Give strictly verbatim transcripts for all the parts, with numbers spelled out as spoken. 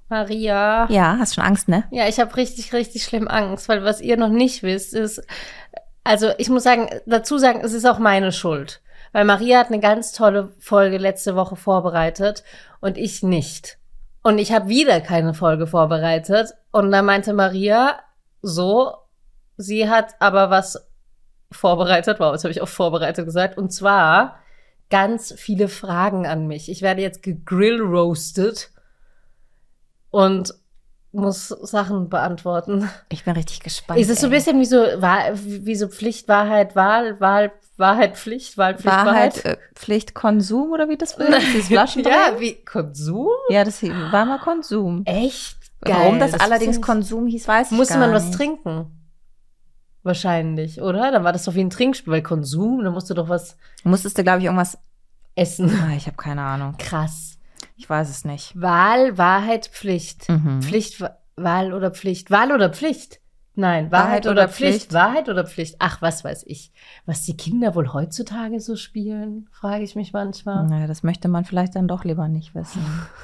Maria. Ja, hast schon Angst, ne? Ja, ich habe richtig, richtig schlimm Angst, weil was ihr noch nicht wisst, ist, also ich muss sagen, dazu sagen, es ist auch meine Schuld. Weil Maria hat eine ganz tolle Folge letzte Woche vorbereitet und ich nicht. Und ich habe wieder keine Folge vorbereitet. Und da meinte Maria so, sie hat aber was vorbereitet. Wow, jetzt habe ich auch vorbereitet gesagt. Und zwar ganz viele Fragen an mich. Ich werde jetzt gegrill-roasted und muss Sachen beantworten. Ich bin richtig gespannt. Ist es so ein bisschen wie so, wie so Pflicht, Wahrheit, Wahl, Wahl, Wahrheit, Pflicht, Wahl, Pflicht, Wahrheit, Wahrheit? äh, Pflicht, Konsum oder wie das früher? Dieses Flaschendrehen? Ja, wie Konsum? Ja, das war mal Konsum. Echt? Geil. Warum das, das allerdings nicht. Konsum hieß, weiß ich Musste gar man was nicht. trinken? Wahrscheinlich, oder? Dann war das doch wie ein Trinkspiel, weil Konsum, da musst du doch was Musstest du, glaube ich, irgendwas essen. Ah, ich habe keine Ahnung. Krass. Ich weiß es nicht. Wahl, Wahrheit, Pflicht. Mhm. Pflicht, Wahl oder Pflicht. Wahl oder Pflicht? Nein, Wahrheit, Wahrheit oder, oder Pflicht. Pflicht. Wahrheit oder Pflicht? Ach, was weiß ich. Was die Kinder wohl heutzutage so spielen, frage ich mich manchmal. Naja, das möchte man vielleicht dann doch lieber nicht wissen.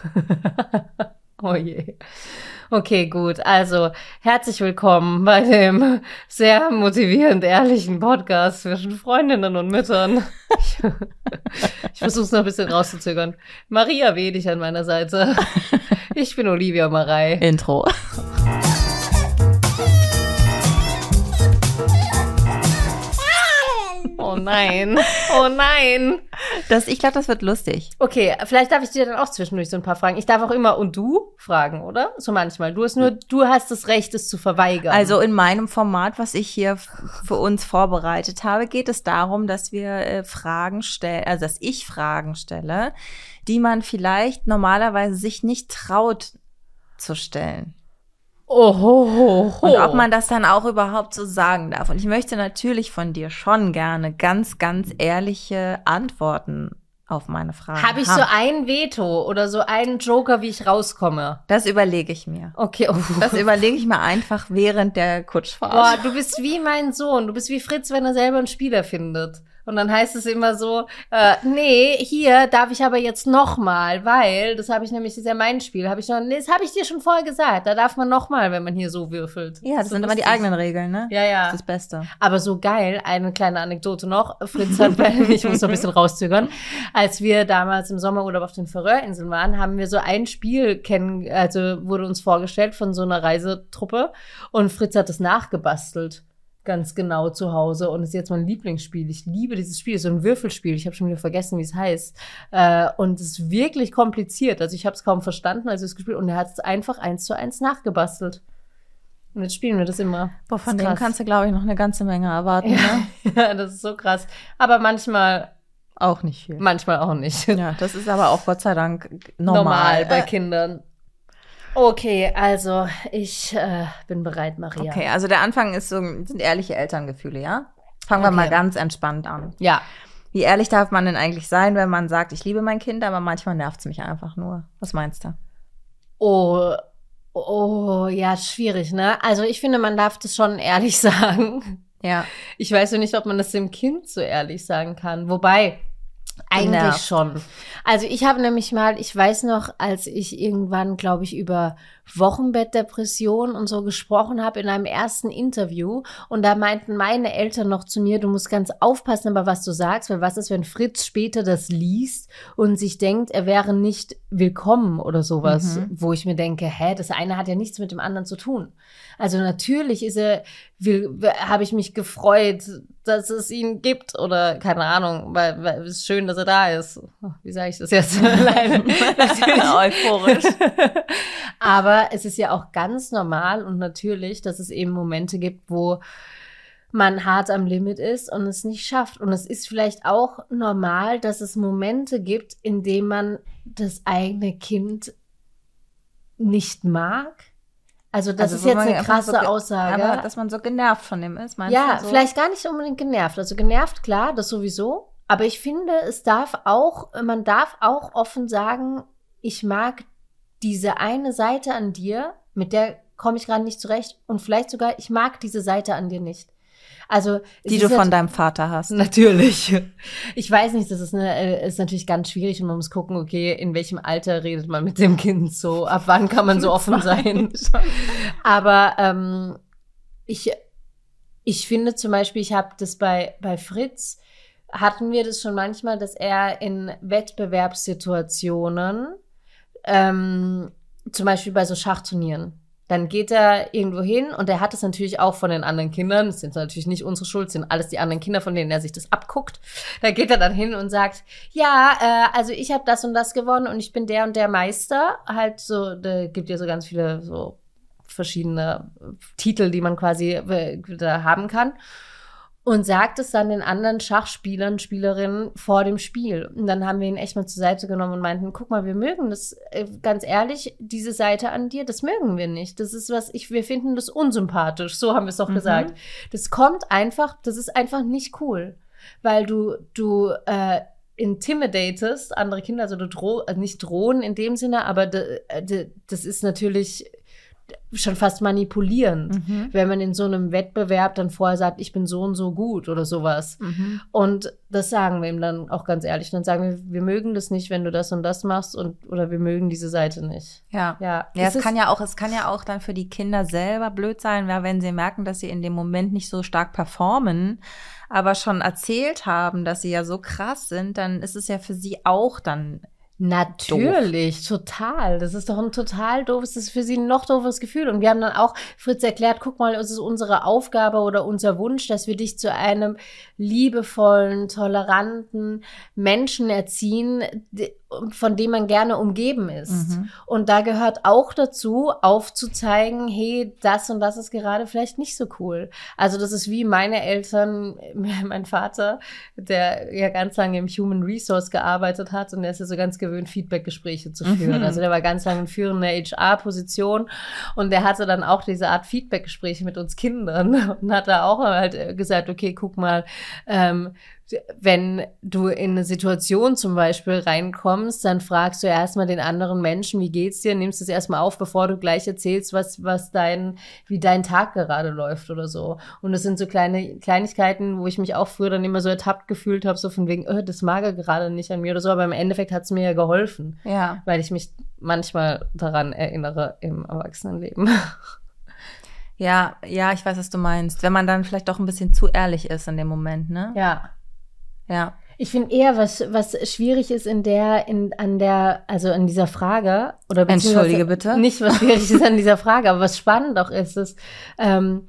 Oh je. Okay, gut. Also, herzlich willkommen bei dem sehr motivierend ehrlichen Podcast zwischen Freundinnen und Müttern. Ich, ich versuche es noch ein bisschen rauszuzögern. Maria Wedig an meiner Seite. Ich bin Olivia Marei. Intro. Oh nein, oh nein. Das, ich glaube, das wird lustig. Okay, vielleicht darf ich dir dann auch zwischendurch so ein paar Fragen. Ich darf auch immer und du fragen, oder? So manchmal. Du hast nur, du hast das Recht, es zu verweigern. Also in meinem Format, was ich hier für uns vorbereitet habe, geht es darum, dass wir äh, Fragen stellen, also dass ich Fragen stelle, die man vielleicht normalerweise sich nicht traut zu stellen. Oh, ho, ho, ho. Und ob man das dann auch überhaupt so sagen darf. Und ich möchte natürlich von dir schon gerne ganz, ganz ehrliche Antworten auf meine Fragen haben. Habe ich so ein Veto oder so einen Joker, wie ich rauskomme? Das überlege ich mir. Okay. Oh. Das überlege ich mir einfach während der Kutschfahrt. Boah, du bist wie mein Sohn. Du bist wie Fritz, wenn er selber einen Spieler findet. Und dann heißt es immer so, äh, nee, hier darf ich aber jetzt nochmal, weil, das habe ich nämlich, das ist ja mein Spiel, habe ich schon, nee, das habe ich dir schon vorher gesagt, da darf man nochmal, wenn man hier so würfelt. Ja, das, das sind immer die eigenen Regeln, ne? Ja, ja. Das ist das Beste. Aber so geil, eine kleine Anekdote noch, Fritz hat, ich muss noch ein bisschen rauszögern, als wir damals im Sommerurlaub auf den Färöerinseln waren, haben wir so ein Spiel kennen, also wurde uns vorgestellt von so einer Reisetruppe und Fritz hat das nachgebastelt. Ganz genau zu Hause und ist jetzt mein Lieblingsspiel. Ich liebe dieses Spiel, so ein Würfelspiel. Ich habe schon wieder vergessen, wie es heißt. Äh, und es ist wirklich kompliziert. Also ich habe es kaum verstanden, als ich es gespielt und er hat es einfach eins zu eins nachgebastelt. Und jetzt spielen wir das immer. Boah, von dem kannst du, glaube ich, noch eine ganze Menge erwarten. Ja. Ne? Ja, das ist so krass. Aber manchmal auch nicht viel. Manchmal auch nicht. Ja, das ist aber auch Gott sei Dank normal, normal bei Kindern. Okay, also ich äh, bin bereit, Maria. Okay, also der Anfang ist so, sind ehrliche Elterngefühle, ja? Fangen Okay. wir mal ganz entspannt an. Ja. Wie ehrlich darf man denn eigentlich sein, wenn man sagt, ich liebe mein Kind, aber manchmal nervt es mich einfach nur? Was meinst du? Oh, oh, ja, schwierig, ne? Also ich finde, man darf das schon ehrlich sagen. Ja. Ich weiß ja nicht, ob man das dem Kind so ehrlich sagen kann. Wobei, eigentlich Genervt. schon. Also ich habe nämlich mal, ich weiß noch, als ich irgendwann, glaube ich, über Wochenbettdepression und so gesprochen habe in einem ersten Interview und da meinten meine Eltern noch zu mir, du musst ganz aufpassen, aber was du sagst, weil was ist, wenn Fritz später das liest und sich denkt, er wäre nicht willkommen oder sowas, Mhm. wo ich mir denke, hä, das eine hat ja nichts mit dem anderen zu tun. Also natürlich ist er, habe ich mich gefreut, dass es ihn gibt oder keine Ahnung, weil, weil es ist schön, dass er da ist. Wie sage ich das jetzt? Leider. Euphorisch. Aber es ist ja auch ganz normal und natürlich, dass es eben Momente gibt, wo man hart am Limit ist und es nicht schafft. Und es ist vielleicht auch normal, dass es Momente gibt, in denen man das eigene Kind nicht mag. Also das Also, ist wo jetzt man eine einfach krasse so ge- Aussage. Aber dass man so genervt von dem ist, meinst Ja, du? So? vielleicht gar nicht unbedingt genervt. Also genervt, klar, das sowieso. Aber ich finde, es darf auch, man darf auch offen sagen, ich mag diese eine Seite an dir, mit der komme ich gerade nicht zurecht. Und vielleicht sogar, ich mag diese Seite an dir nicht. Also die du von deinem Vater hast. Natürlich. Ich weiß nicht, das ist, eine, ist natürlich ganz schwierig und man muss gucken, okay, in welchem Alter redet man mit dem Kind so, ab wann kann man so offen sein. Aber ähm, ich, ich finde zum Beispiel, ich habe das bei, bei Fritz, hatten wir das schon manchmal, dass er in Wettbewerbssituationen, ähm, zum Beispiel bei so Schachturnieren, dann geht er irgendwo hin und er hat es natürlich auch von den anderen Kindern, das sind natürlich nicht unsere Schuld, das sind alles die anderen Kinder, von denen er sich das abguckt. Da geht er dann hin und sagt, ja, äh, also ich habe das und das gewonnen und ich bin der und der Meister. Halt so, da gibt ja so ganz viele so verschiedene Titel, die man quasi äh, da haben kann. Und sagt es dann den anderen Schachspielern, Spielerinnen vor dem Spiel. Und dann haben wir ihn echt mal zur Seite genommen und meinten, guck mal, wir mögen das, äh, ganz ehrlich, diese Seite an dir, das mögen wir nicht. Das ist was, ich, wir finden das unsympathisch. So haben wir es doch mhm. gesagt. Das kommt einfach, das ist einfach nicht cool. Weil du, du, äh, intimidatest andere Kinder, also du droh, also nicht drohen in dem Sinne, aber de, de, das ist natürlich schon fast manipulierend, mhm. wenn man in so einem Wettbewerb dann vorher sagt, ich bin so und so gut oder sowas. Mhm. Und das sagen wir ihm dann auch ganz ehrlich. Dann sagen wir, wir mögen das nicht, wenn du das und das machst und oder wir mögen diese Seite nicht. Ja, ja. ja es, es kann ja auch, es kann ja auch dann für die Kinder selber blöd sein, weil wenn sie merken, dass sie in dem Moment nicht so stark performen, aber schon erzählt haben, dass sie ja so krass sind, dann ist es ja für sie auch dann natürlich, doof. Total. Das ist doch ein total doofes, das ist für sie ein noch doofes Gefühl. Und wir haben dann auch Fritz erklärt, guck mal, es ist unsere Aufgabe oder unser Wunsch, dass wir dich zu einem liebevollen, toleranten Menschen erziehen, von dem man gerne umgeben ist. Mhm. Und da gehört auch dazu, aufzuzeigen, hey, das und das ist gerade vielleicht nicht so cool. Also das ist wie meine Eltern, mein Vater, der ja ganz lange im Human Resource gearbeitet hat und der ist ja so ganz gewöhnt, Feedback-Gespräche zu führen. Mhm. Also der war ganz lange in führender H R-Position und der hatte dann auch diese Art Feedback-Gespräche mit uns Kindern und hat da auch halt gesagt, okay, guck mal, ähm, wenn du in eine Situation zum Beispiel reinkommst, dann fragst du erstmal den anderen Menschen, wie geht's dir, nimmst es erstmal auf, bevor du gleich erzählst, was, was dein, wie dein Tag gerade läuft oder so. Und das sind so kleine Kleinigkeiten, wo ich mich auch früher dann immer so ertappt gefühlt habe, so von wegen, oh, das mag er gerade nicht an mir oder so, aber im Endeffekt hat es mir ja geholfen. Ja. Weil ich mich manchmal daran erinnere im Erwachsenenleben. Ja, ja, ich weiß, was du meinst. Wenn man dann vielleicht doch ein bisschen zu ehrlich ist in dem Moment, ne? Ja. Ja. Ich finde eher, was, was schwierig ist in der, in, an der, also an dieser Frage, oder entschuldige bitte. Nicht, was schwierig ist an dieser Frage, aber was spannend auch ist, ist, ähm,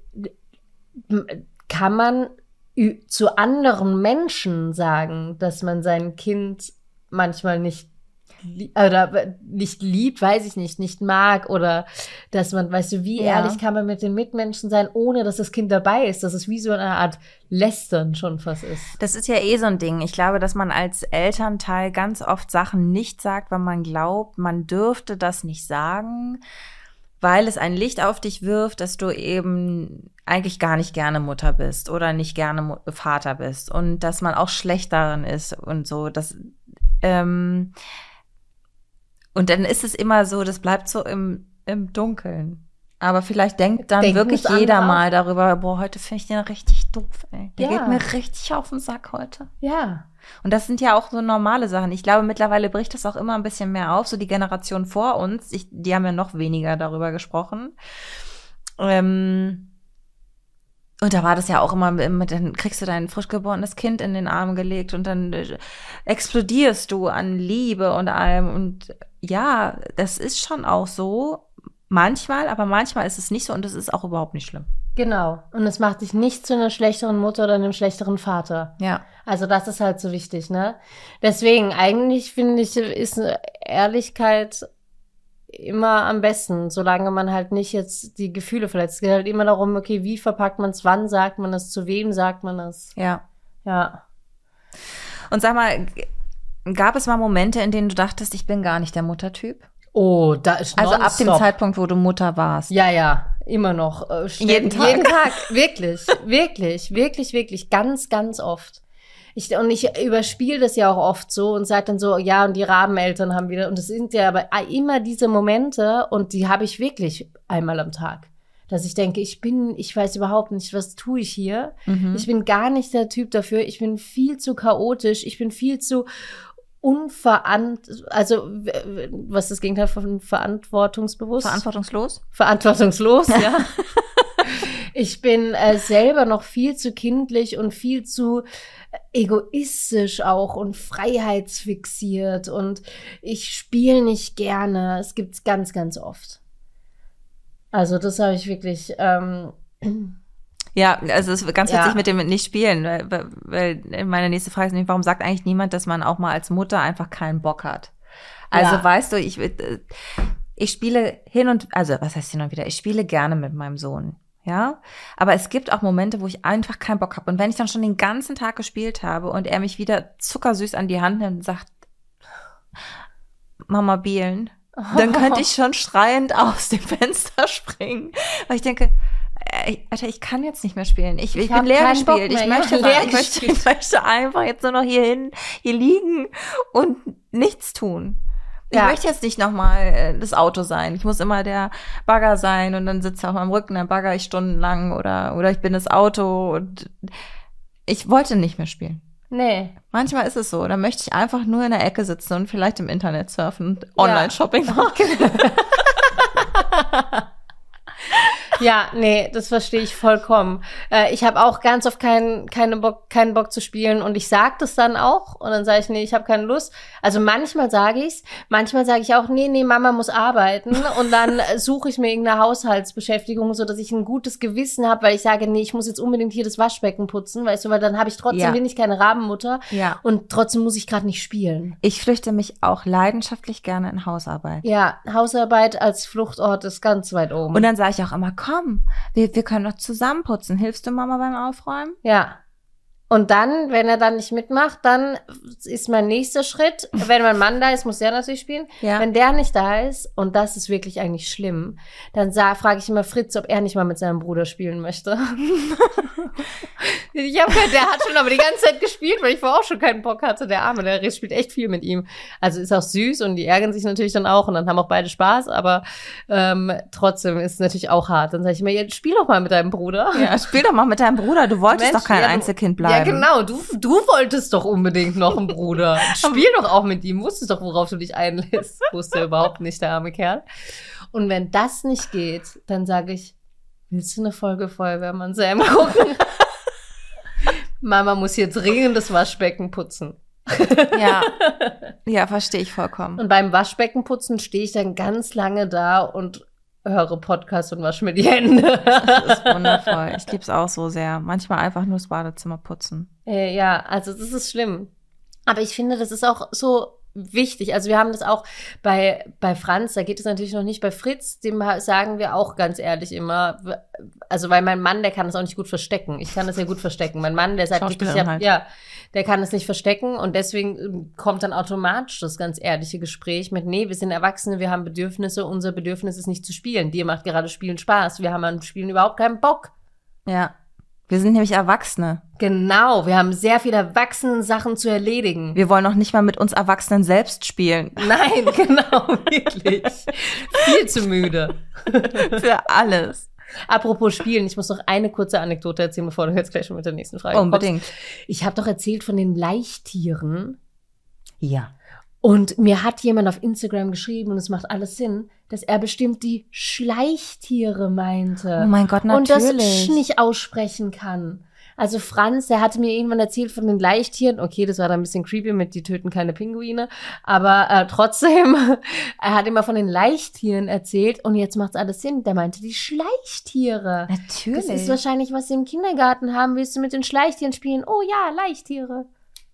kann man ü- zu anderen Menschen sagen, dass man sein Kind manchmal nicht oder nicht liebt, weiß ich nicht, nicht mag oder dass man, weißt du, wie ja. ehrlich kann man mit den Mitmenschen sein, ohne dass das Kind dabei ist, dass es wie so eine Art Lästern schon fast ist. Das ist ja eh so ein Ding. Ich glaube, dass man als Elternteil ganz oft Sachen nicht sagt, weil man glaubt, man dürfte das nicht sagen, weil es ein Licht auf dich wirft, dass du eben eigentlich gar nicht gerne Mutter bist oder nicht gerne Vater bist und dass man auch schlecht darin ist und so, dass ähm, und dann ist es immer so, das bleibt so im, im Dunkeln. Aber vielleicht denkt dann Denken wirklich jeder mal darüber, boah, heute finde ich den richtig doof, ey. Der ja. geht mir richtig auf den Sack heute. Ja. Und das sind ja auch so normale Sachen. Ich glaube, mittlerweile bricht das auch immer ein bisschen mehr auf. So die Generation vor uns, ich, die haben ja noch weniger darüber gesprochen. Ähm, Und da war das ja auch immer mit, dann kriegst du dein frisch geborenes Kind in den Arm gelegt und dann explodierst du an Liebe und allem. Und ja, das ist schon auch so. Manchmal, aber manchmal ist es nicht so und das ist auch überhaupt nicht schlimm. Genau. Und es macht dich nicht zu einer schlechteren Mutter oder einem schlechteren Vater. Ja. Also das ist halt so wichtig, ne? Deswegen, eigentlich finde ich, ist Ehrlichkeit immer am besten, solange man halt nicht jetzt die Gefühle verletzt. Es geht halt immer darum, okay, wie verpackt man es, wann sagt man es, zu wem sagt man es. Ja. Ja. Und sag mal, gab es mal Momente, in denen du dachtest, ich bin gar nicht der Muttertyp? Oh, da ist Also ab dem Zeitpunkt, wo du Mutter warst. Ja, ja, immer noch. Äh, jeden Tag. Jeden Tag, wirklich, wirklich, wirklich, wirklich, ganz, ganz oft. Ich, und ich überspiele das ja auch oft so und sage dann so, ja, und die Rabeneltern haben wieder, und das sind ja aber immer diese Momente und die habe ich wirklich einmal am Tag. dass ich denke, ich bin, ich weiß überhaupt nicht, was tue ich hier. Mhm. Ich bin gar nicht der Typ dafür. Ich bin viel zu chaotisch. Ich bin viel zu unverant, also was ist das Gegenteil von verantwortungsbewusst? Verantwortungslos? Verantwortungslos, ja. Ich bin äh, selber noch viel zu kindlich und viel zu egoistisch auch und freiheitsfixiert und ich spiele nicht gerne. Es gibt's ganz, ganz oft. Also das habe ich wirklich ähm, ja, also es ist ganz witzig Ja. mit dem nicht spielen, weil, weil meine nächste Frage ist nämlich, warum sagt eigentlich niemand, dass man auch mal als Mutter einfach keinen Bock hat? Also Ja. weißt du, ich, ich spiele hin und, also was heißt hin und wieder, ich spiele gerne mit meinem Sohn, ja, aber es gibt auch Momente, wo ich einfach keinen Bock habe und wenn ich dann schon den ganzen Tag gespielt habe und er mich wieder zuckersüß an die Hand nimmt und sagt, Mama Bielen, dann könnte ich schon schreiend aus dem Fenster springen, weil ich denke, Ey, Alter, ich kann jetzt nicht mehr spielen. Ich, ich, Ich bin hab leer keinen Bock gespielt. Ich mehr. möchte, Ja, mal, leer ich, möchte, gespielt. ich möchte einfach jetzt nur noch hier hin, hier liegen und nichts tun. Ich Ja. möchte jetzt nicht nochmal das Auto sein. Ich muss immer der Bagger sein und dann sitze ich auf meinem Rücken, dann bagger ich stundenlang oder, oder ich bin das Auto und ich wollte nicht mehr spielen. nee. Manchmal ist es so. Da möchte ich einfach nur in der Ecke sitzen und vielleicht im Internet surfen und Online-Shopping machen. Ja, nee, das verstehe ich vollkommen. Äh, ich habe auch ganz oft keinen keine Bock, keinen Bock zu spielen und ich sage das dann auch und dann sage ich, nee, ich habe keine Lust. Also manchmal sage ich's, manchmal sage ich auch, nee, nee, Mama muss arbeiten und dann suche ich mir irgendeine Haushaltsbeschäftigung, so dass ich ein gutes Gewissen habe, weil ich sage, nee, ich muss jetzt unbedingt hier das Waschbecken putzen, weißt du, weil dann habe ich trotzdem, Ja. bin ich keine Rabenmutter Ja. und trotzdem muss ich gerade nicht spielen. Ich flüchte mich auch leidenschaftlich gerne in Hausarbeit. Ja, Hausarbeit als Fluchtort ist ganz weit oben. Und dann sage ich auch immer, komm, wir, wir können doch zusammen putzen. Hilfst du Mama beim Aufräumen? Ja. Und dann, wenn er dann nicht mitmacht, dann ist mein nächster Schritt, wenn mein Mann da ist, muss der natürlich spielen. Ja. Wenn der nicht da ist, und das ist wirklich eigentlich schlimm, dann frage ich immer Fritz, ob er nicht mal mit seinem Bruder spielen möchte. Ich hab gehört, der hat schon aber die ganze Zeit gespielt, weil ich vorher auch schon keinen Bock hatte. Der Arme, der spielt echt viel mit ihm. Also ist auch süß und die ärgern sich natürlich dann auch und dann haben auch beide Spaß, aber ähm, trotzdem ist es natürlich auch hart. Dann sage ich mir, ja, spiel doch mal mit deinem Bruder. Ja, spiel doch mal mit deinem Bruder. Du wolltest Mensch, doch kein ja, du- Einzelkind bleiben. Ja, genau. Du, du wolltest doch unbedingt noch einen Bruder. Spiel doch auch mit ihm. Wusstest doch, worauf du dich einlässt. Wusste er überhaupt nicht, der arme Kerl. Und wenn das nicht geht, dann sage ich, willst du eine Folge Feuerwehrmann Sam gucken? Mama muss hier dringend das Waschbecken putzen. Ja, ja, verstehe ich vollkommen. Und beim Waschbeckenputzen stehe ich dann ganz lange da und höre Podcast und wasche mir die Hände. Das ist wundervoll. Ich liebe es auch so sehr. Manchmal einfach nur das Badezimmer putzen. Äh, ja, also das ist schlimm. Aber ich finde, das ist auch so wichtig. Also wir haben das auch bei, bei Franz, da geht es natürlich noch nicht. Bei Fritz, dem sagen wir auch ganz ehrlich immer, also weil mein Mann, der kann das auch nicht gut verstecken. Ich kann das ja gut verstecken. Mein Mann, der sagt wirklich, ich hab, halt. ja, der kann es nicht verstecken und deswegen kommt dann automatisch das ganz ehrliche Gespräch mit, nee, wir sind Erwachsene, wir haben Bedürfnisse, unser Bedürfnis ist nicht zu spielen. Dir macht gerade Spielen Spaß. Wir haben an Spielen überhaupt keinen Bock. Ja. Wir sind nämlich Erwachsene. Genau, wir haben sehr viele Erwachsenen-Sachen zu erledigen. Wir wollen noch nicht mal mit uns Erwachsenen selbst spielen. Nein, genau, wirklich. Viel zu müde. Für alles. Apropos Spielen, ich muss noch eine kurze Anekdote erzählen, bevor du jetzt gleich schon mit der nächsten Frage Unbedingt. kommst. Ich habe doch erzählt von den Leichttieren. Ja. Und mir hat jemand auf Instagram geschrieben, und es macht alles Sinn, dass er bestimmt die Schleichtiere meinte. Oh mein Gott, natürlich. Und das Sch nicht aussprechen kann. Also Franz, der hatte mir irgendwann erzählt von den Leichttieren. Okay, das war dann ein bisschen creepy mit, die töten keine Pinguine. Aber äh, trotzdem, er hat immer von den Leichttieren erzählt. Und jetzt macht's alles Sinn. Der meinte die Schleichtiere. Natürlich. Das ist wahrscheinlich, was sie im Kindergarten haben. Willst du mit den Schleichtieren spielen? Oh ja, Leichttiere.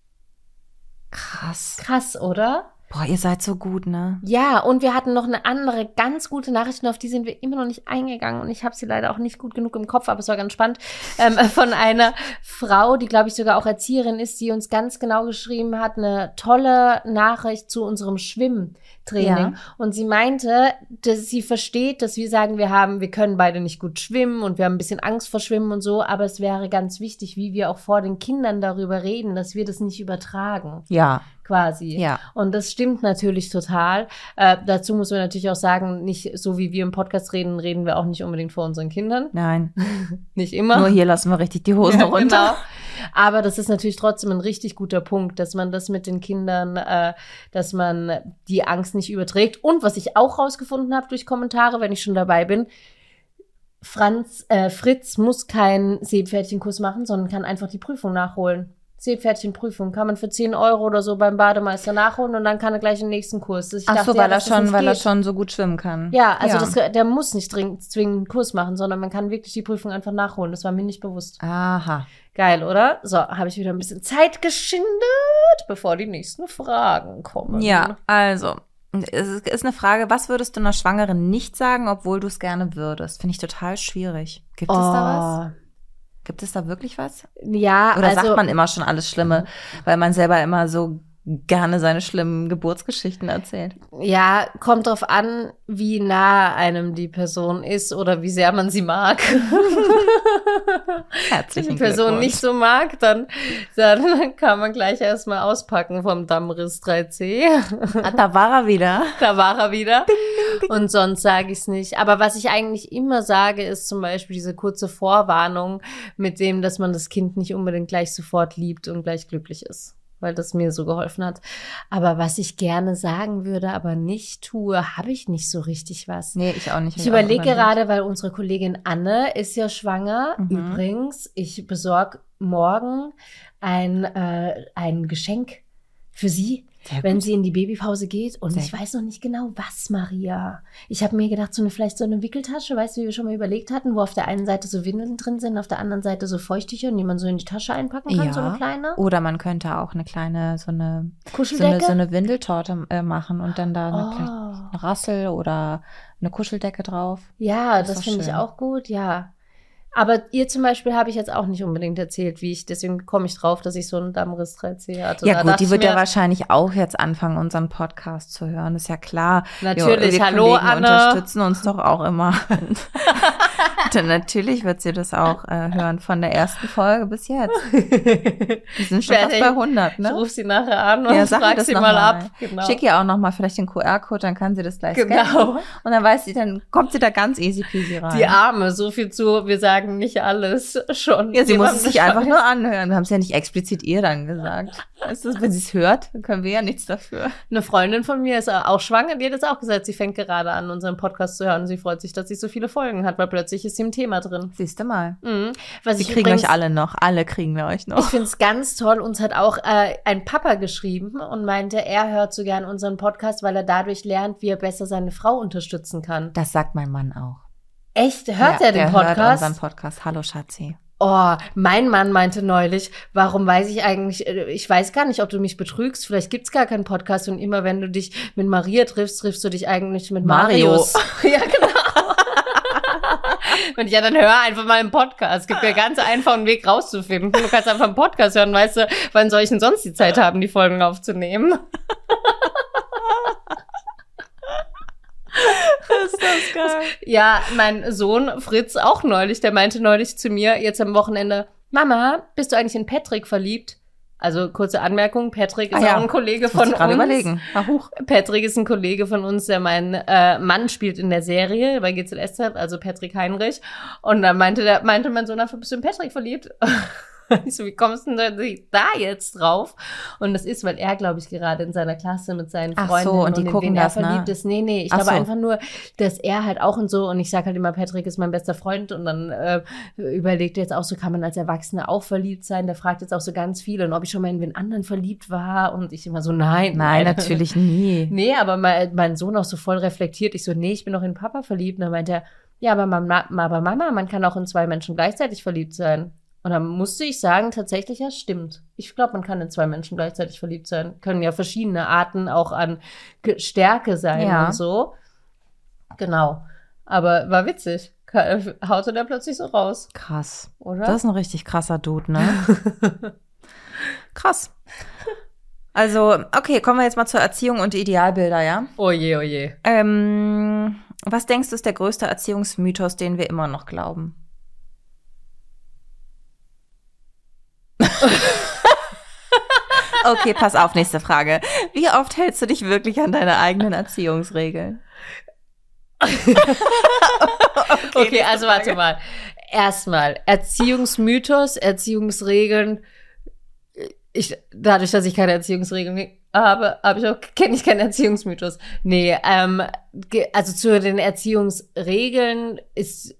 Krass. Krass, oder? Boah, ihr seid so gut, ne? Ja, und wir hatten noch eine andere ganz gute Nachricht, und auf die sind wir immer noch nicht eingegangen und ich habe sie leider auch nicht gut genug im Kopf, aber es war ganz spannend, ähm, von einer Frau, die, glaube ich, sogar auch Erzieherin ist, die uns ganz genau geschrieben hat, eine tolle Nachricht zu unserem Schwimmtraining. Ja. Und sie meinte, dass sie versteht, dass wir sagen, wir haben, wir können beide nicht gut schwimmen und wir haben ein bisschen Angst vor Schwimmen und so, aber es wäre ganz wichtig, wie wir auch vor den Kindern darüber reden, dass wir das nicht übertragen. Ja. quasi. Ja. Und das stimmt natürlich total. Äh, dazu muss man natürlich auch sagen, nicht so wie wir im Podcast reden, reden wir auch nicht unbedingt vor unseren Kindern. Nein. Nicht immer. Nur hier lassen wir richtig die Hosen Ja, runter. genau. Aber das ist natürlich trotzdem ein richtig guter Punkt, dass man das mit den Kindern, äh, dass man die Angst nicht überträgt. Und was ich auch rausgefunden habe durch Kommentare, wenn ich schon dabei bin, Franz, äh, Fritz muss keinen Seepferdchenkurs machen, sondern kann einfach die Prüfung nachholen. Seepferdchenprüfung kann man für zehn Euro oder so beim Bademeister nachholen und dann kann er gleich den nächsten Kurs. Ich Ach dachte, so, ja, weil er dass das schon, nicht weil er geht. schon so gut schwimmen kann. Ja, also Ja. Das, der muss nicht dringend, zwingend einen Kurs machen, sondern man kann wirklich die Prüfung einfach nachholen. Das war mir nicht bewusst. Aha. Geil, oder? So, habe ich wieder ein bisschen Zeit geschindet, bevor die nächsten Fragen kommen. Ja, also, es ist eine Frage, was würdest du einer Schwangeren nicht sagen, obwohl du es gerne würdest? Finde ich total schwierig. Gibt es da was? Gibt es da wirklich was? Ja, Oder also, sagt man immer schon alles Schlimme, weil man selber immer so gerne seine schlimmen Geburtsgeschichten erzählt? Ja, kommt drauf an, wie nah einem die Person ist oder wie sehr man sie mag. Herzlichen Wenn die Person Glückwunsch. nicht so mag, dann, dann kann man gleich erstmal auspacken vom Dammriss drei C. Ah, da war er wieder. Da war er wieder. Und sonst sage ich es nicht. Aber was ich eigentlich immer sage, ist zum Beispiel diese kurze Vorwarnung mit dem, dass man das Kind nicht unbedingt gleich sofort liebt und gleich glücklich ist. Weil das mir so geholfen hat. Aber was ich gerne sagen würde, aber nicht tue, habe ich nicht so richtig was. Nee, ich auch nicht. Ich überlege gerade, weil unsere Kollegin Anne ist ja schwanger. Mhm. Übrigens, ich besorge morgen ein, äh, ein Geschenk für sie, Sehr wenn gut. sie in die Babypause geht. Und Sehr ich weiß noch nicht genau, was, Maria. Ich habe mir gedacht, so eine vielleicht so eine Wickeltasche, weißt du, wie wir schon mal überlegt hatten, wo auf der einen Seite so Windeln drin sind, auf der anderen Seite so Feuchttücher, die man so in die Tasche einpacken kann, Ja. so eine kleine. Oder man könnte auch eine kleine, so eine, so Kuscheldecke? eine, so eine Windeltorte äh, machen und dann da eine, Oh. vielleicht eine Rassel oder eine Kuscheldecke drauf. Ja, Das ist das doch finde ich schön. auch gut, ja. Aber ihr zum Beispiel habe ich jetzt auch nicht unbedingt erzählt, wie ich, deswegen komme ich drauf, dass ich so einen Dammriss drei C hatte. Ja Da gut, dachte die ich wird ja mir, wahrscheinlich auch jetzt anfangen, unseren Podcast zu hören. Ist ja klar. Natürlich, wir, wir hallo, Kollegen Anne. unterstützen uns doch auch immer. Denn natürlich wird sie das auch äh, hören von der ersten Folge bis jetzt. Wir sind schon fast werde- bei hundert, Ich ne? rufe sie nachher an und Ja, sag mir frage das sie noch mal mal. ab. Genau. Schick ihr auch noch mal vielleicht den Q R-Code, dann kann sie das gleich Genau. scannen. Und dann weiß sie, dann kommt sie da ganz easy peasy rein. Die Arme, so viel zu, wir sagen nicht alles schon. Ja, sie Wir muss haben es das sich schon- einfach nur anhören. Wir haben es ja nicht explizit ihr dann gesagt. Weißt du, wenn sie es hört, dann können wir ja nichts dafür. Eine Freundin von mir ist auch schwanger, die hat jetzt auch gesagt, sie fängt gerade an, unseren Podcast zu hören. Sie freut sich, dass sie so viele Folgen hat, weil plötzlich ist sie im Thema drin. Siehst du mal. Mhm. Was Wir ich kriegen übrigens, euch alle noch. Alle kriegen wir euch Ich noch. finde es ganz toll. Uns hat auch äh, ein Papa geschrieben und meinte, er hört so gern unseren Podcast, weil er dadurch lernt, wie er besser seine Frau unterstützen kann. Das sagt mein Mann auch. Echt? Hört ja, er den der Podcast? hört unseren Podcast. Hallo, Schatzi. Oh, mein Mann meinte neulich, warum weiß ich eigentlich, äh, ich weiß gar nicht, ob du mich betrügst, vielleicht gibt's gar keinen Podcast und immer wenn du dich mit Maria triffst, triffst du dich eigentlich mit Mario. Marius. Ja, genau. Und ja, dann hör einfach mal einen Podcast. Es gibt ja ganz einfach einen Weg rauszufinden. Du kannst einfach einen Podcast hören, weißt du, wann soll ich denn sonst die Zeit haben, die Folgen aufzunehmen? Ist das geil. Ja, mein Sohn Fritz auch neulich, der meinte neulich zu mir jetzt am Wochenende, Mama, bist du eigentlich in Patrick verliebt? Also kurze Anmerkung, Patrick ist Ah ja, auch ein Kollege Das muss von ich gerade uns. überlegen. Na, huch. Patrick ist ein Kollege von uns, der mein äh, Mann spielt in der Serie bei G Z S Z, also Patrick Heinrich. Und dann meinte der, meinte mein Sohn einfach, bist du in Patrick verliebt? Ich so, wie kommst du denn da jetzt drauf? Und das ist, weil er, glaube ich, gerade in seiner Klasse mit seinen Ach so, Freunden und die in gucken wen er das, ne? verliebt ist. Nee, nee, ich Ach glaube so. einfach nur, dass er halt auch und so, und ich sage halt immer, Patrick ist mein bester Freund und dann äh, überlegt er jetzt auch so, kann man als Erwachsene auch verliebt sein? Der fragt jetzt auch so ganz viel und ob ich schon mal in wen anderen verliebt war und ich immer so, nein. Nein, natürlich nie. Nee, aber mein, mein Sohn auch so voll reflektiert. Ich so, nee, ich bin noch in Papa verliebt. Und dann meint er, ja, aber Mama, aber Mama, man kann auch in zwei Menschen gleichzeitig verliebt sein. Und dann musste ich sagen, tatsächlich, ja, stimmt. Ich glaube, man kann in zwei Menschen gleichzeitig verliebt sein. Können ja verschiedene Arten auch an Ge- Stärke sein Ja. und so. Genau. Aber war witzig. Ka- Haute der plötzlich so raus, Krass. oder? Das ist ein richtig krasser Dude, ne? Krass. Also, okay, kommen wir jetzt mal zur Erziehung und Idealbilder, ja? Oh je, oh je. Ähm, was denkst du, ist der größte Erziehungsmythos, den wir immer noch glauben? Okay, pass auf, nächste Frage. Wie oft hältst du dich wirklich an deine eigenen Erziehungsregeln? okay, okay also warte mal. Erstmal, Erziehungsmythos, Erziehungsregeln. Ich, dadurch, dass ich keine Erziehungsregeln habe, habe ich auch, kenne ich keinen Erziehungsmythos. Nee, ähm, also zu den Erziehungsregeln ist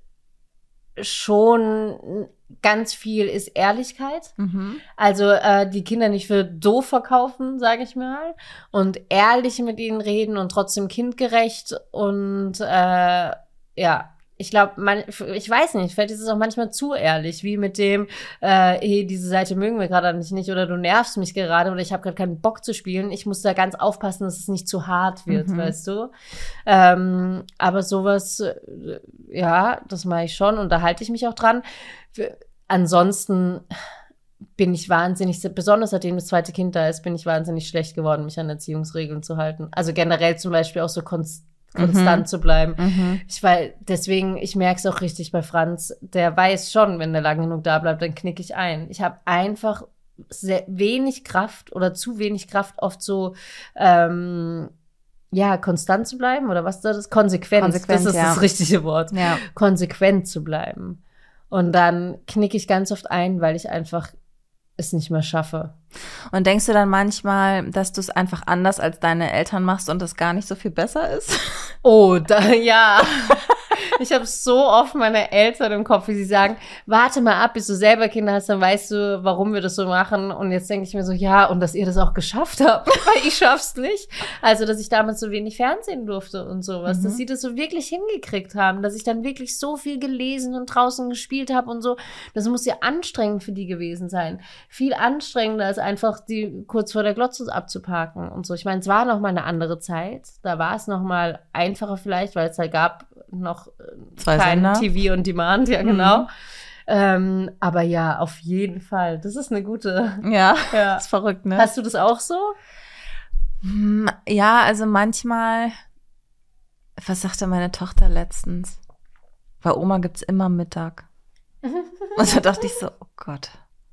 schon ganz viel ist Ehrlichkeit. Mhm. Also äh, die Kinder nicht für doof verkaufen, sage ich mal. Und ehrlich mit ihnen reden und trotzdem kindgerecht. Und äh, ja, ich glaube, ich weiß nicht, vielleicht ist es auch manchmal zu ehrlich, wie mit dem, äh, hey, diese Seite mögen wir gerade nicht oder du nervst mich gerade oder ich habe gerade keinen Bock zu spielen. Ich muss da ganz aufpassen, dass es nicht zu hart wird, mhm. weißt du. Ähm, aber sowas, äh, ja, das mache ich schon und da halte ich mich auch dran. Für, ansonsten bin ich wahnsinnig, besonders seitdem das zweite Kind da ist, bin ich wahnsinnig schlecht geworden, mich an Erziehungsregeln zu halten. Also generell zum Beispiel auch so konstant konstant mhm. zu bleiben. Mhm. Ich weil deswegen, ich merke es auch richtig bei Franz, der weiß schon, wenn der lang genug da bleibt, dann knicke ich ein. Ich habe einfach sehr wenig Kraft oder zu wenig Kraft, oft so ähm, ja, konstant zu bleiben oder was ist das? Konsequent. Konsequent das ist ja. das richtige Wort. Ja. Konsequent zu bleiben. Und dann knicke ich ganz oft ein, weil ich einfach es nicht mehr schaffe. Und denkst du dann manchmal, dass du es einfach anders als deine Eltern machst und es gar nicht so viel besser ist? Oh, da, ja. Ich habe so oft meine Eltern im Kopf, wie sie sagen, warte mal ab, bis du selber Kinder hast, dann weißt du, warum wir das so machen. Und jetzt denke ich mir so, ja, und dass ihr das auch geschafft habt, weil ich schaff's nicht. Also, dass ich damals so wenig Fernsehen durfte und sowas, mhm. dass sie das so wirklich hingekriegt haben, dass ich dann wirklich so viel gelesen und draußen gespielt habe und so. Das muss ja anstrengend für die gewesen sein. Viel anstrengender als einfach die kurz vor der Glotze abzuparken und so. Ich meine, es war noch mal eine andere Zeit. Da war es noch mal einfacher vielleicht, weil es halt gab noch Zwei kein Sender. T V on Demand, ja genau. Mhm. Ähm, aber ja, auf jeden Fall. Das ist eine gute. Ja, ja, das ist verrückt, ne? Hast du das auch so? Ja, also manchmal, was sagte meine Tochter letztens? Bei Oma gibt's immer Mittag. Und da dachte ich so, oh Gott.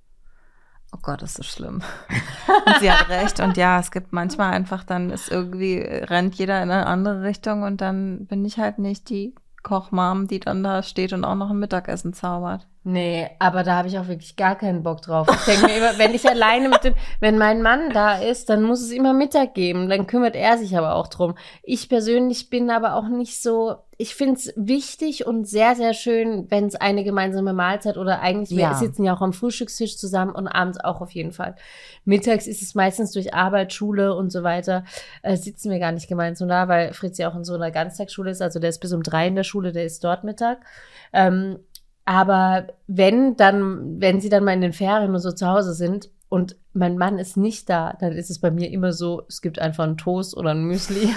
Oh Gott, ist so schlimm. Und sie hat recht. Und ja, es gibt manchmal einfach, dann ist irgendwie, rennt jeder in eine andere Richtung und dann bin ich halt nicht die Kochmam, die dann da steht und auch noch ein Mittagessen zaubert. Nee, aber da habe ich auch wirklich gar keinen Bock drauf. Ich denke mir immer, wenn ich alleine mit dem, wenn mein Mann da ist, dann muss es immer Mittag geben. Dann kümmert er sich aber auch drum. Ich persönlich bin aber auch nicht so, ich finde es wichtig und sehr, sehr schön, wenn es eine gemeinsame Mahlzeit oder eigentlich, ja. wir sitzen ja auch am Frühstückstisch zusammen und abends auch auf jeden Fall. Mittags ist es meistens durch Arbeit, Schule und so weiter, äh, sitzen wir gar nicht gemeinsam da, weil Fritz ja auch in so einer Ganztagsschule ist, also der ist bis um drei in der Schule, der ist dort Mittag. Ähm, Aber wenn dann, wenn sie dann mal in den Ferien und so zu Hause sind und mein Mann ist nicht da, dann ist es bei mir immer so, es gibt einfach einen Toast oder ein Müsli.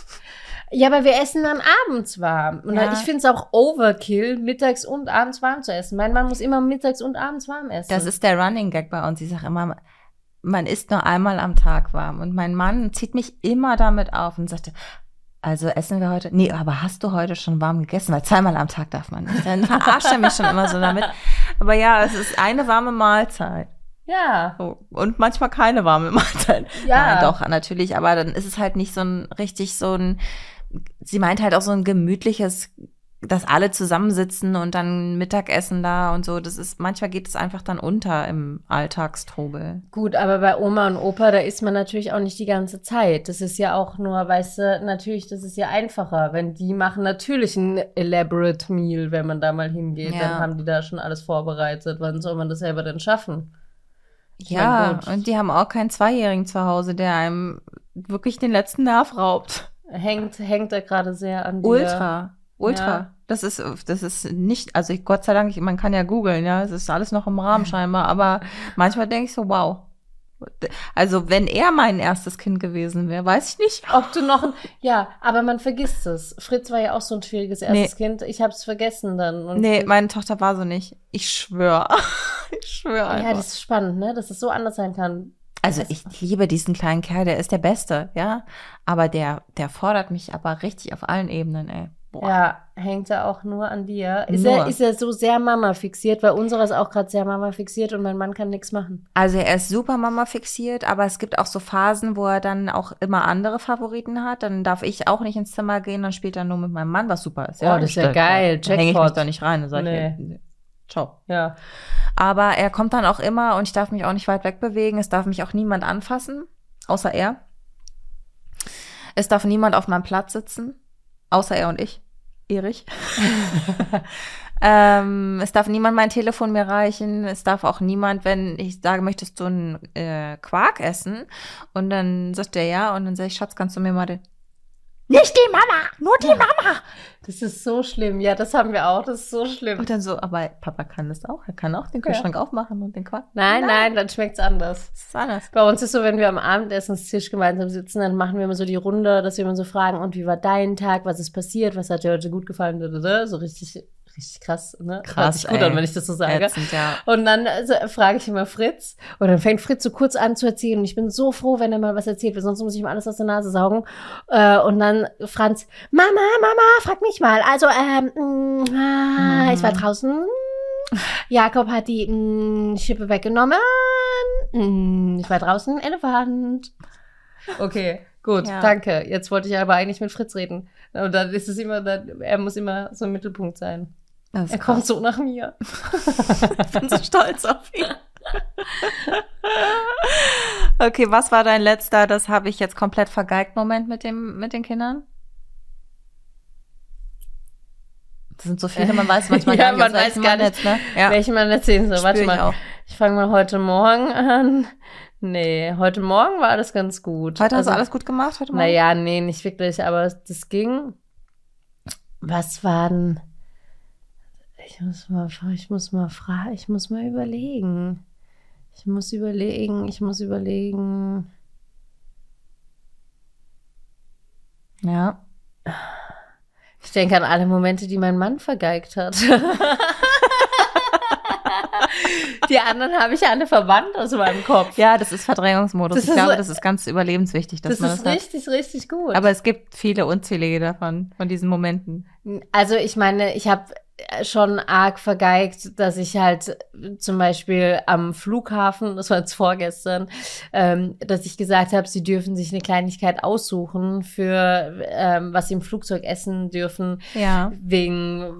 Ja, aber wir essen dann abends warm. Und ja. ich finde es auch Overkill, mittags und abends warm zu essen. Mein Mann muss immer mittags und abends warm essen. Das ist der Running Gag bei uns. Ich sage immer, man isst nur einmal am Tag warm. Und mein Mann zieht mich immer damit auf und sagte, also essen wir heute? Nee, aber hast du heute schon warm gegessen? Weil zweimal am Tag darf man nicht. Dann verarscht er mich schon immer so damit. Aber ja, es ist eine warme Mahlzeit. Ja. Und manchmal keine warme Mahlzeit. Ja. Nein, doch, natürlich. Aber dann ist es halt nicht so ein richtig so ein, sie meint halt auch so ein gemütliches, dass alle zusammensitzen und dann Mittagessen da und so. Das ist, manchmal geht es einfach dann unter im Alltagstrubel. Gut, aber bei Oma und Opa, da isst man natürlich auch nicht die ganze Zeit. Das ist ja auch nur, weißt du, natürlich, das ist ja einfacher. Wenn die machen natürlich ein elaborate Meal, wenn man da mal hingeht, ja. dann haben die da schon alles vorbereitet. Wann soll man das selber denn schaffen? Ich ja, mein, und die haben auch keinen Zweijährigen zu Hause, der einem wirklich den letzten Nerv raubt. Hängt, hängt da gerade sehr an dir. Ultra. Ultra. Ja. Das ist, das ist nicht, also ich, Gott sei Dank, man kann ja googeln, ja, es ist alles noch im Rahmen scheinbar, aber manchmal denke ich so, wow. Also wenn er mein erstes Kind gewesen wäre, weiß ich nicht. Ob du noch ein, ja, aber man vergisst es. Fritz war ja auch so ein schwieriges erstes nee. Kind. Ich habe es vergessen dann. Und nee, meine Tochter war so nicht. Ich schwöre. Ich schwöre einfach. Ja, das ist spannend, ne, dass es so anders sein kann. Also ich liebe diesen kleinen Kerl, der ist der Beste, ja. Aber der, der fordert mich aber richtig auf allen Ebenen, ey. Boah. Ja, hängt er auch nur an dir. Ist Nur. er, ist er so sehr Mama fixiert? Weil unserer ist auch gerade sehr Mama fixiert und mein Mann kann nichts machen. Also er ist super Mama fixiert, aber es gibt auch so Phasen, wo er dann auch immer andere Favoriten hat. Dann darf ich auch nicht ins Zimmer gehen, dann spielt er nur mit meinem Mann, was super ist. Oh, das ist ja geil. Da hänge ich mich Jackpot. da nicht rein. Dann sag ich, Nee. nee. Ciao. Ja. Aber er kommt dann auch immer und ich darf mich auch nicht weit weg bewegen. Es darf mich auch niemand anfassen, außer er. Es darf niemand auf meinem Platz sitzen, außer er und ich. Erich. ähm, es darf niemand mein Telefon mir reichen. Es darf auch niemand, wenn ich sage, möchtest du einen äh, Quark essen? Und dann sagt er ja. Und dann sage ich, Schatz, kannst du mir mal den... Nicht die Mama, nur die Mama. Das ist so schlimm. Ja, das haben wir auch. Das ist so schlimm. Und dann so, aber Papa kann das auch. Er kann auch den Kühlschrank ja. aufmachen und den Quark. Nein, nein, dann schmeckt's anders. Das ist anders. Bei uns ist so, wenn wir am Abendessenstisch gemeinsam sitzen, dann machen wir immer so die Runde, dass wir immer so fragen, und wie war dein Tag? Was ist passiert? Was hat dir heute gut gefallen? So richtig, richtig krass, ne? Krass, Hört sich gut ey. an, wenn ich das so sage. Ätzend, ja. Und dann also, frage ich immer Fritz, und dann fängt Fritz so kurz an zu erzählen, und ich bin so froh, wenn er mal was erzählt, weil sonst muss ich ihm alles aus der Nase saugen. Äh, und dann Franz, Mama, Mama, frag mich mal. Also, ähm, mh, ah, ich war draußen. Jakob hat die mh, Schippe weggenommen. Mh, ich war draußen, Elefant. Okay, gut, Ja. danke. Jetzt wollte ich aber eigentlich mit Fritz reden. Und dann ist es immer, dann, er muss immer so im Mittelpunkt sein. Das ist Er krass. kommt so nach mir. Ich bin so stolz auf ihn. Okay, was war dein letzter, das habe ich jetzt komplett vergeigt, Moment mit dem mit den Kindern? Das sind so viele, man weiß manchmal Ja, gar nicht, man aus welchem weiß gar man nicht, jetzt, ne? Ja. Welchen man erzählen soll. Spür Warte ich mal, auch. ich fange mal heute Morgen an. Nee, heute Morgen war alles ganz gut. Heute hast Also, du alles gut gemacht, heute Morgen? Naja, nee, nicht wirklich, aber das ging. Was war denn? Ich muss mal, ich muss mal fragen, ich muss mal überlegen. Ich muss überlegen, ich muss überlegen. Ja. Ich denke an alle Momente, die mein Mann vergeigt hat. Die anderen habe ich ja alle verbannt aus meinem Kopf. Ja, das ist Verdrängungsmodus. Das ich ist glaube, so- das ist ganz überlebenswichtig, dass Das man ist das hat. richtig, richtig gut. Aber es gibt viele unzählige davon, von diesen Momenten. Also ich meine, ich habe schon arg vergeigt, dass ich halt zum Beispiel am Flughafen, das war jetzt vorgestern, ähm, dass ich gesagt habe, sie dürfen sich eine Kleinigkeit aussuchen für ähm, was sie im Flugzeug essen dürfen, Ja. wegen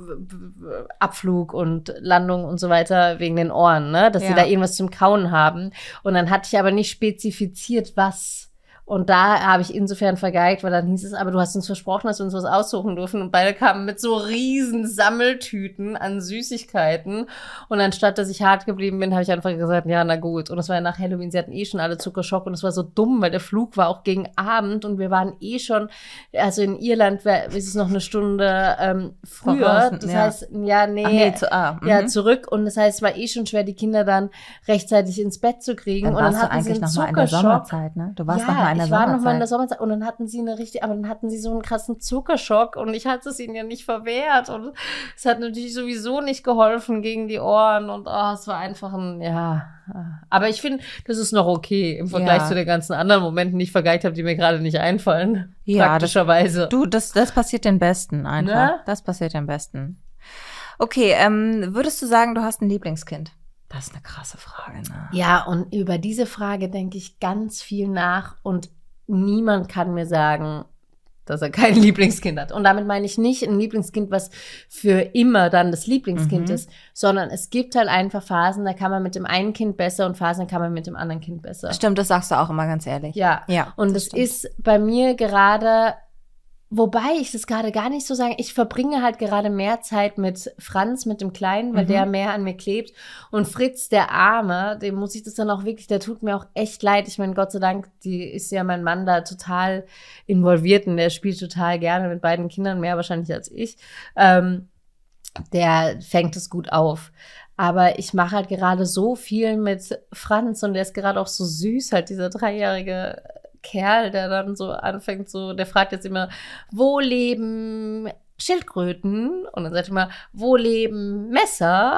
Abflug und Landung und so weiter, wegen den Ohren, ne? Dass sie Ja. da irgendwas zum Kauen haben. Und dann hatte ich aber nicht spezifiziert, was. Und da habe ich insofern vergeigt, weil dann hieß es, aber du hast uns versprochen, dass wir uns was aussuchen dürfen. Und beide kamen mit so riesen Sammeltüten an Süßigkeiten. Und anstatt, dass ich hart geblieben bin, habe ich einfach gesagt, ja, na gut. Und es war ja nach Halloween, sie hatten eh schon alle Zuckerschock. Und es war so dumm, weil der Flug war auch gegen Abend. Und wir waren eh schon, also in Irland wär, ist es noch eine Stunde ähm, früher. Voraus, Das ja. heißt, ja, nee, Ach nee, zu, ah, ja, mhm. zurück. Und das heißt, es war eh schon schwer, die Kinder dann rechtzeitig ins Bett zu kriegen. Dann und dann warst du hatten sie eigentlich einen noch mal in der Zuckerschock. Sommerzeit, ne? Du warst Ja, noch mal in der ich war Sommerzeit. noch mal in der Sommerzeit und dann hatten sie eine richtig, aber dann hatten sie so einen krassen Zuckerschock und ich hatte es ihnen ja nicht verwehrt und es hat natürlich sowieso nicht geholfen gegen die Ohren und oh, es war einfach ein, ja. Aber ich finde, das ist noch okay im Vergleich Ja. zu den ganzen anderen Momenten, die ich vergeigt habe, die mir gerade nicht einfallen. Ja, praktischerweise. Du, das, das passiert den Besten einfach. Ne? Das passiert den Besten. Okay, ähm, würdest du sagen, du hast ein Lieblingskind? Das ist eine krasse Frage, ne? Ja, und über diese Frage denke ich ganz viel nach und niemand kann mir sagen, dass er kein Lieblingskind hat. Und damit meine ich nicht ein Lieblingskind, was für immer dann das Lieblingskind Mhm. ist, sondern es gibt halt einfach Phasen, da kann man mit dem einen Kind besser und Phasen kann man mit dem anderen Kind besser. Stimmt, das sagst du auch immer ganz ehrlich. Ja, Ja, und das es stimmt. ist bei mir gerade, wobei ich das gerade gar nicht so sage, ich verbringe halt gerade mehr Zeit mit Franz, mit dem Kleinen, weil Mhm. der mehr an mir klebt. Und Fritz, der Arme, dem muss ich das dann auch wirklich, der tut mir auch echt leid. Ich meine, Gott sei Dank, die ist ja mein Mann da total involviert und der spielt total gerne mit beiden Kindern, mehr wahrscheinlich als ich. Ähm, der fängt es gut auf. Aber ich mache halt gerade so viel mit Franz und der ist gerade auch so süß, halt dieser dreijährige Kerl, der dann so anfängt, so, der fragt jetzt immer, wo leben Schildkröten? Und dann sagt er immer, wo leben Messer?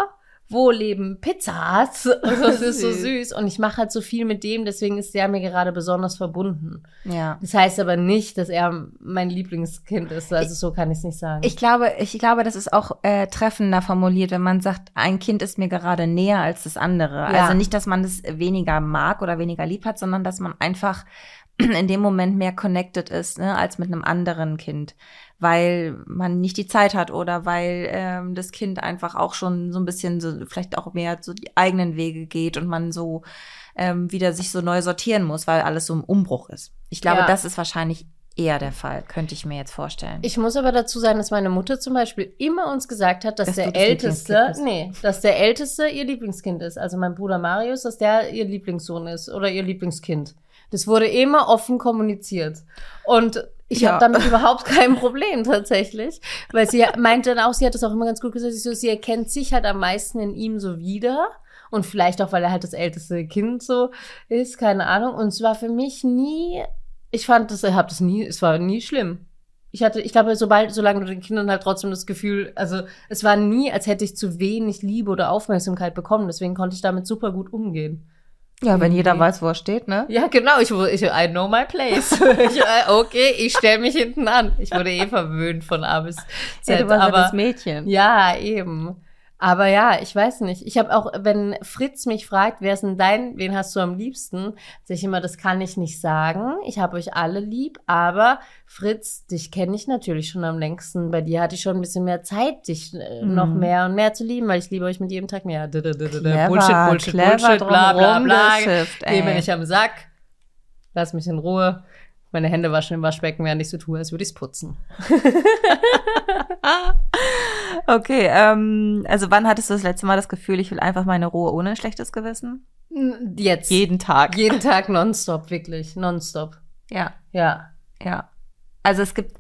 wo leben Pizzas? Und das ist so süß. Und ich mache halt so viel mit dem, deswegen ist der mir gerade besonders verbunden. Ja. Das heißt aber nicht, dass er mein Lieblingskind ist. Also so kann ich es nicht sagen. Ich glaube, ich glaube, das ist auch äh, treffender formuliert, wenn man sagt, ein Kind ist mir gerade näher als das andere. Ja. Also nicht, dass man das weniger mag oder weniger lieb hat, sondern dass man einfach in dem Moment mehr connected ist, ne, als mit einem anderen Kind, weil man nicht die Zeit hat oder weil ähm, das Kind einfach auch schon so ein bisschen so vielleicht auch mehr so die eigenen Wege geht und man so ähm, wieder sich so neu sortieren muss, weil alles so im Umbruch ist. Ich glaube, Ja. das ist wahrscheinlich eher der Fall, könnte ich mir jetzt vorstellen. Ich muss aber dazu sagen, dass meine Mutter zum Beispiel immer uns gesagt hat, dass, Dass der du das Älteste, Lieblingskind bist. nee, dass der Älteste ihr Lieblingskind ist. Also mein Bruder Marius, dass der ihr Lieblingssohn ist oder ihr Lieblingskind. Das wurde immer offen kommuniziert. Und ich Ja. habe damit überhaupt kein Problem tatsächlich, weil sie meinte dann auch, sie hat das auch immer ganz gut gesagt, sie, so, sie erkennt sich halt am meisten in ihm so wieder. Und vielleicht auch, weil er halt das älteste Kind so ist, keine Ahnung. Und es war für mich nie, ich fand das, ich habe das nie, es war nie schlimm. Ich hatte, ich glaube, sobald, solange du den Kindern halt trotzdem das Gefühl, also es war nie, als hätte ich zu wenig Liebe oder Aufmerksamkeit bekommen. Deswegen konnte ich damit super gut umgehen. Ja, wenn jeder irgendwie. weiß, wo er steht, ne? Ja, genau. Ich, ich I know my place. ich, äh, okay, ich stelle mich hinten an. Ich wurde eh verwöhnt von A bis Z. Ja, du warst ja aber das Mädchen. ja, eben. Aber ja, ich weiß nicht. Ich habe auch, wenn Fritz mich fragt, wer ist denn dein, wen hast du am liebsten, sage ich immer, das kann ich nicht sagen. Ich habe euch alle lieb, aber Fritz, dich kenne ich natürlich schon am längsten. Bei dir hatte ich schon ein bisschen mehr Zeit, dich äh, noch mehr und mehr zu lieben, weil ich liebe euch mit jedem Tag mehr. Clever, Bullshit, Bullshit, clever Bullshit, bla bla drum bla. rumgeschifft, Geh mir ey. nicht am Sack. Lass mich in Ruhe. Meine Hände waschen im Waschbecken, während ich so tue, als würde ich es putzen. Okay, ähm, also wann hattest du das letzte Mal das Gefühl, ich will einfach meine Ruhe ohne ein schlechtes Gewissen? Jetzt. Jeden Tag. Jeden Tag nonstop, wirklich. Nonstop. Ja, Ja. ja. Also es gibt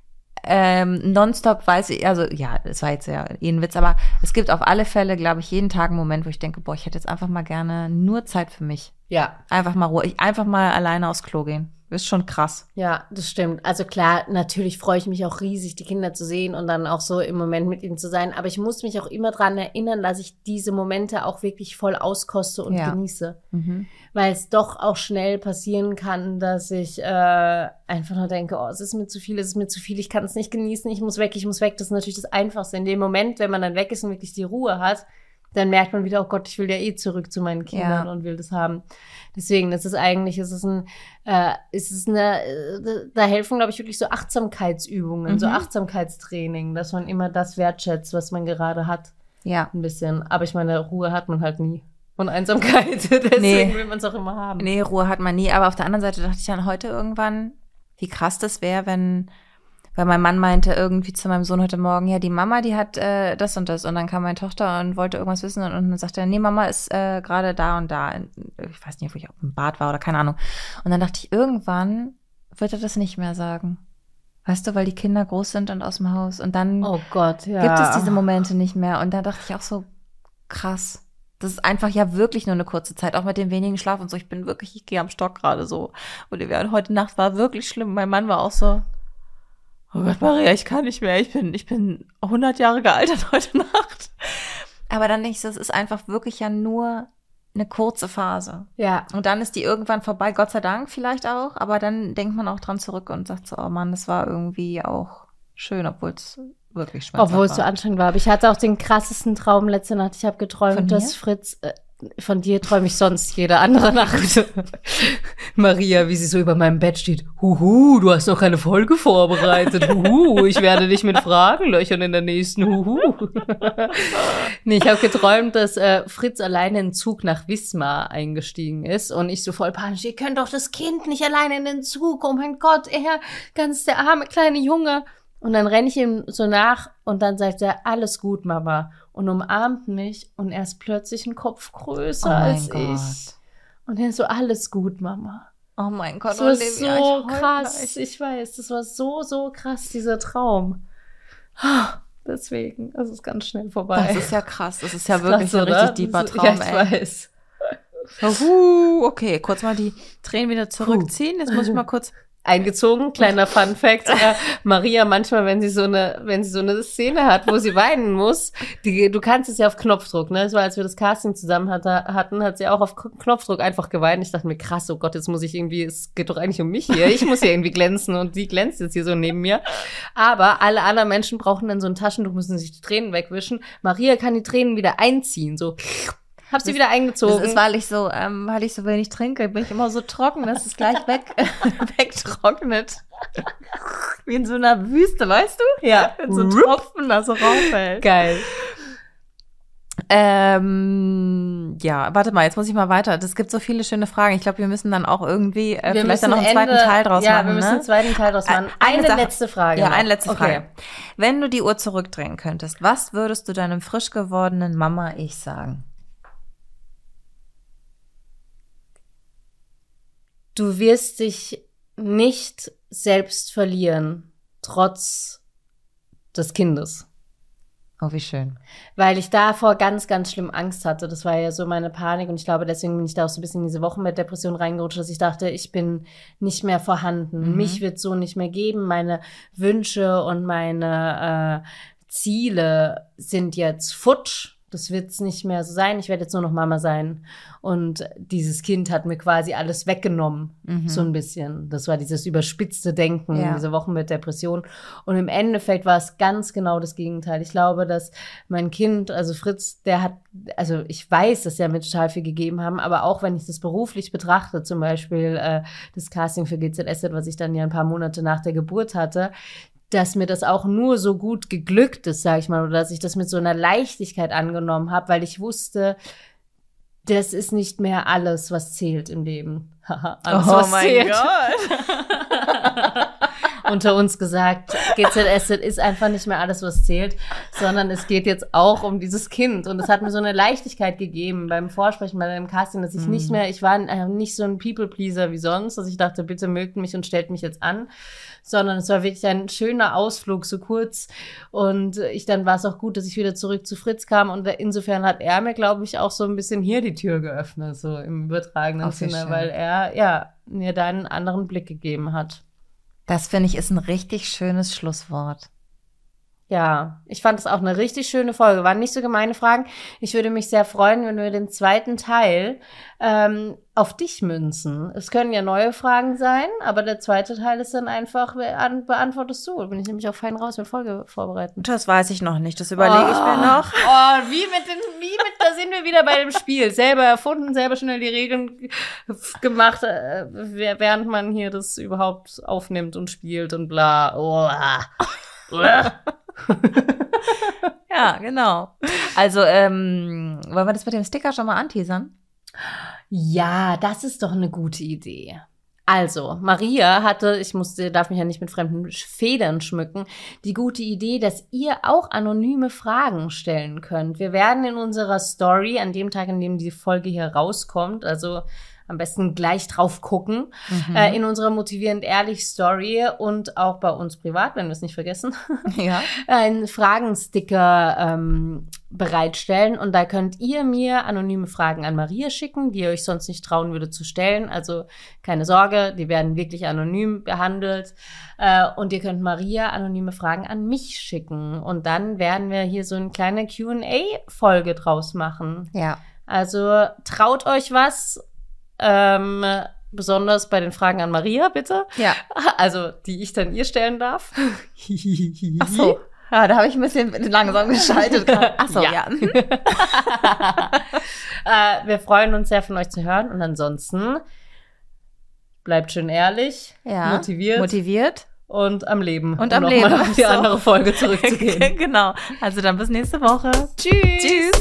ähm, nonstop, weiß ich, also ja, das war jetzt ja eh ein Witz, aber es gibt auf alle Fälle, glaube ich, jeden Tag einen Moment, wo ich denke, boah, ich hätte jetzt einfach mal gerne nur Zeit für mich. Ja. Einfach mal Ruhe. Ich, einfach mal alleine aufs Klo gehen. Ist schon krass. Ja, das stimmt. Also klar, natürlich freue ich mich auch riesig, die Kinder zu sehen und dann auch so im Moment mit ihnen zu sein. Aber ich muss mich auch immer dran erinnern, dass ich diese Momente auch wirklich voll auskoste und Ja. genieße. Mhm. Weil es doch auch schnell passieren kann, dass ich äh, einfach nur denke, oh, es ist mir zu viel, es ist mir zu viel, ich kann es nicht genießen, ich muss weg, ich muss weg. Das ist natürlich das Einfachste. In dem Moment, wenn man dann weg ist und wirklich die Ruhe hat, dann merkt man wieder, oh Gott, ich will ja eh zurück zu meinen Kindern Ja. und will das haben. Deswegen, das ist eigentlich, es ist ein, äh, es ist eine, äh, da helfen, glaube ich, wirklich so Achtsamkeitsübungen, Mhm. so Achtsamkeitstraining, dass man immer das wertschätzt, was man gerade hat, Ja. ein bisschen. Aber ich meine, Ruhe hat man halt nie. Und Einsamkeit, deswegen Nee. will man es auch immer haben. Nee, Ruhe hat man nie. Aber auf der anderen Seite dachte ich dann heute irgendwann, wie krass das wäre, wenn, weil mein Mann meinte irgendwie zu meinem Sohn heute Morgen, ja, die Mama, die hat äh, das und das. Und dann kam meine Tochter und wollte irgendwas wissen und, und dann sagte er, nee, Mama ist äh, gerade da und da. Ich weiß nicht, ob ich auf dem Bad war oder keine Ahnung. Und dann dachte ich, irgendwann wird er das nicht mehr sagen. Weißt du, weil die Kinder groß sind und aus dem Haus. Und dann Oh Gott, ja. gibt es diese Momente nicht mehr. Und da dachte ich auch so, krass. Das ist einfach ja wirklich nur eine kurze Zeit, auch mit dem wenigen Schlaf und so. Ich bin wirklich, ich gehe am Stock gerade so. Und heute Nacht war wirklich schlimm. Mein Mann war auch so, oh Gott, Maria, ich kann nicht mehr. Ich bin, ich bin hundert Jahre gealtert heute Nacht. Aber dann denke ich, das ist einfach wirklich ja nur eine kurze Phase. Ja. Und dann ist die irgendwann vorbei, Gott sei Dank vielleicht auch. Aber dann denkt man auch dran zurück und sagt so, oh Mann, das war irgendwie auch schön, obwohl es wirklich schmerzhaft war. Obwohl es so anstrengend war. Aber ich hatte auch den krassesten Traum letzte Nacht. Ich habe geträumt, Von dass mir? Fritz, äh, von dir träume ich sonst jede andere Nacht. Maria, wie sie so über meinem Bett steht. Huhu, du hast noch keine Folge vorbereitet. Huhu, ich werde dich mit Fragen löchern in der nächsten. Huhu. Nee, ich habe geträumt, dass äh, Fritz alleine in den Zug nach Wismar eingestiegen ist und ich so voll panisch, ihr könnt doch das Kind nicht alleine in den Zug. Oh mein Gott, er, ganz der arme kleine Junge. Und dann renne ich ihm so nach und dann sagt er, alles gut, Mama. Und umarmt mich und er ist plötzlich ein Kopf größer Oh mein als Gott. ich. Und er ist so, alles gut, Mama. Oh mein Gott, Das war Olivia, ich so heul krass. gleich. Ich weiß, das war so, so krass, dieser Traum. Deswegen, es ist ganz schnell vorbei. Das ist ja krass. Das ist ja Krass, wirklich ein oder? richtig deeper Das- Traum, Ja, ich ey. weiß. Uh, okay, kurz mal die Tränen wieder zurückziehen. Jetzt muss ich mal kurz eingezogen. Kleiner Fun Fact. Äh, Maria, manchmal, wenn sie so eine, wenn sie so eine Szene hat, wo sie weinen muss, die, du kannst es ja auf Knopfdruck, ne? So als wir das Casting zusammen hatte, hatten, hat sie auch auf Knopfdruck einfach geweint. Ich dachte mir, krass, oh Gott, jetzt muss ich irgendwie, es geht doch eigentlich um mich hier. Ich muss hier irgendwie glänzen und sie glänzt jetzt hier so neben mir. Aber alle anderen Menschen brauchen dann so ein Taschentuch, müssen sich die Tränen wegwischen. Maria kann die Tränen wieder einziehen, so. Hab sie das, wieder eingezogen. Das ist, weil ich so, ähm, weil ich so wenig trinke, bin ich immer so trocken, dass es gleich weg, wegtrocknet. Wie in so einer Wüste, weißt du? Ja. In so ein Tropfen, das so rausfällt. Geil. Ähm, ja, warte mal, jetzt muss ich mal weiter. Es gibt so viele schöne Fragen. Ich glaube, wir müssen dann auch irgendwie äh, vielleicht dann noch einen zweiten Ende, Teil draus ja, machen. Ja, wir müssen ne? einen zweiten Teil draus machen. Eine, eine Sache, letzte Frage. Ja, noch. eine letzte okay. Frage. Wenn du die Uhr zurückdrehen könntest, was würdest du deinem frisch gewordenen Mama-Ich sagen? Du wirst dich nicht selbst verlieren, trotz des Kindes. Oh, wie schön. Weil ich davor ganz, ganz schlimm Angst hatte. Das war ja so meine Panik und ich glaube, deswegen bin ich da auch so ein bisschen in diese Wochenbettdepression reingerutscht, dass ich dachte, ich bin nicht mehr vorhanden. Mhm. Mich wird es so nicht mehr geben. Meine Wünsche und meine äh, Ziele sind jetzt futsch. Das wird es nicht mehr so sein. Ich werde jetzt nur noch Mama sein. Und dieses Kind hat mir quasi alles weggenommen, mhm. so ein bisschen. Das war dieses überspitzte Denken, ja. diese Wochen mit Depression. Und im Endeffekt war es ganz genau das Gegenteil. Ich glaube, dass mein Kind, also Fritz, der hat, also ich weiß, dass er mir total viel gegeben haben, aber auch wenn ich das beruflich betrachte, zum Beispiel äh, das Casting für G Z S Z, was ich dann ja ein paar Monate nach der Geburt hatte, dass mir das auch nur so gut geglückt ist, sag ich mal, oder dass ich das mit so einer Leichtigkeit angenommen habe, weil ich wusste, das ist nicht mehr alles, was zählt im Leben. alles, oh was mein zählt. Gott. Unter uns gesagt, G Z S Z ist einfach nicht mehr alles, was zählt, sondern es geht jetzt auch um dieses Kind. Und es hat mir so eine Leichtigkeit gegeben beim Vorsprechen, bei dem Casting, dass ich mm. nicht mehr, ich war nicht so ein People-Pleaser wie sonst, dass ich dachte, bitte mögt mich und stellt mich jetzt an, sondern es war wirklich ein schöner Ausflug, so kurz. Und ich dann war es auch gut, dass ich wieder zurück zu Fritz kam. Und insofern hat er mir, glaube ich, auch so ein bisschen hier die Tür geöffnet, so im übertragenen Sinne, weil er, ja, mir da einen anderen Blick gegeben hat. Das, finde ich, ist ein richtig schönes Schlusswort. Ja, ich fand es auch eine richtig schöne Folge. Waren nicht so gemeine Fragen. Ich würde mich sehr freuen, wenn wir den zweiten Teil ähm, auf dich münzen. Es können ja neue Fragen sein, aber der zweite Teil ist dann einfach, be- beantwortest du. Da bin ich nämlich auch fein raus mit Folge vorbereiten. Das weiß ich noch nicht. Das überlege oh. ich mir noch. Oh, wie mit den, wie mit, da sind wir wieder bei dem Spiel. Selber erfunden, selber schnell die Regeln gemacht, äh, während man hier das überhaupt aufnimmt und spielt und bla. Oh. Ja, genau. Also, ähm, wollen wir das mit dem Sticker schon mal anteasern? Ja, das ist doch eine gute Idee. Also, Maria hatte, ich musste, darf mich ja nicht mit fremden Federn schmücken, die gute Idee, dass ihr auch anonyme Fragen stellen könnt. Wir werden in unserer Story, an dem Tag, an dem die Folge hier rauskommt, also am besten gleich drauf gucken, mhm. äh, in unserer Motivierend Ehrlich Story und auch bei uns privat, wenn wir es nicht vergessen, ja. einen Fragensticker ähm, bereitstellen. Und da könnt ihr mir anonyme Fragen an Maria schicken, die ihr euch sonst nicht trauen würde zu stellen. Also keine Sorge, die werden wirklich anonym behandelt. Äh, und ihr könnt Maria anonyme Fragen an mich schicken. Und dann werden wir hier so eine kleine Q und A-Folge draus machen. Ja. Also traut euch was. Ähm, besonders bei den Fragen an Maria, bitte. Ja. Also, die ich dann ihr stellen darf. Ach so. Ja, da habe ich ein bisschen langsam geschaltet. Ach so, ja. ja. äh, wir freuen uns sehr, von euch zu hören. Und ansonsten bleibt schön ehrlich, ja. motiviert. Motiviert. Und am Leben. Und am um Leben. Mal auf die so. andere Folge zurückzugehen. Genau. Also dann bis nächste Woche. Tschüss. Tschüss.